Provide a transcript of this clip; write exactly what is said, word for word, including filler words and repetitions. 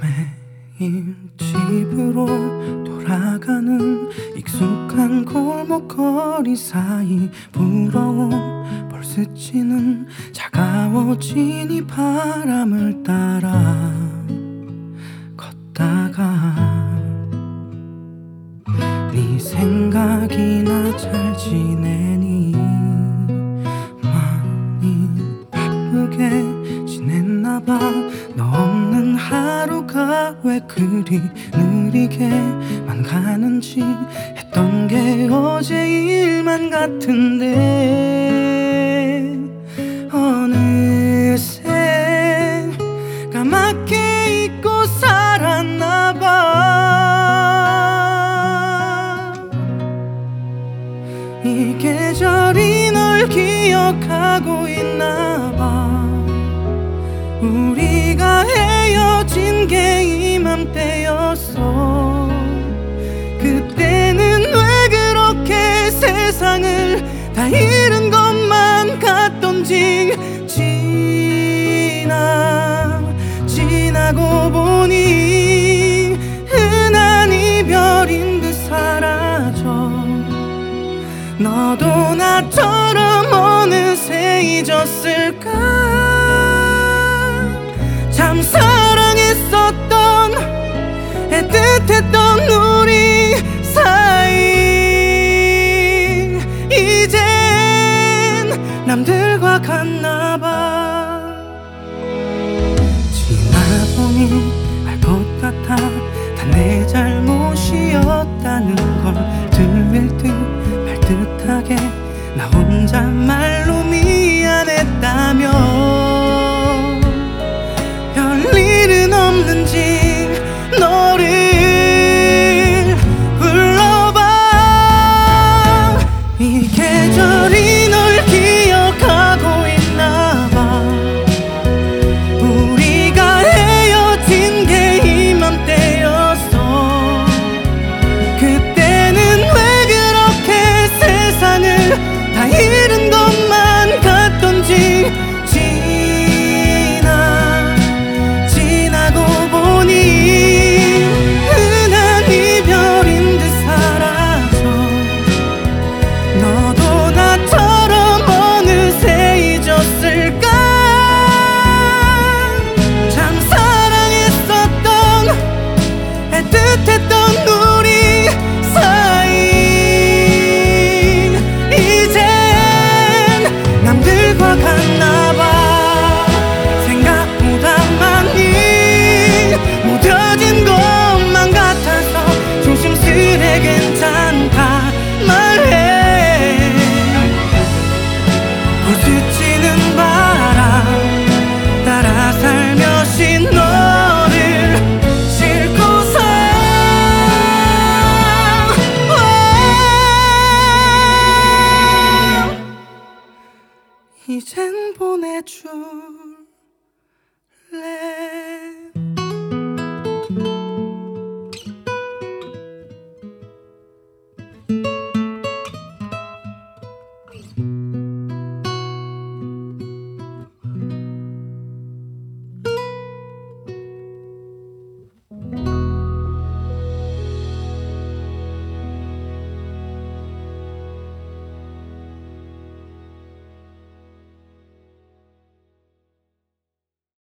매일 집으로 돌아가는 익숙한 골목거리 사이 부러운 볼 스치는 차가워진 이 바람을 따라 걷다가 네 생각이 나 잘 지내니 많이 바쁘게 지냈나봐. 너 없는 하루가 왜 그리 느리게만 가는지 했던 게 어제 일만 같은데 어느새 까맣게 잊고 살았나봐. 이 계절이 널 기억하고 있나봐. 우리가 헤어진 게 이맘때였어. 그때는 왜 그렇게 세상을 다 잃은 것만 같던지. 지나 지나고 보니 흔한 이별인 듯 사라져. 너도 나처럼 어느새 잊었을까.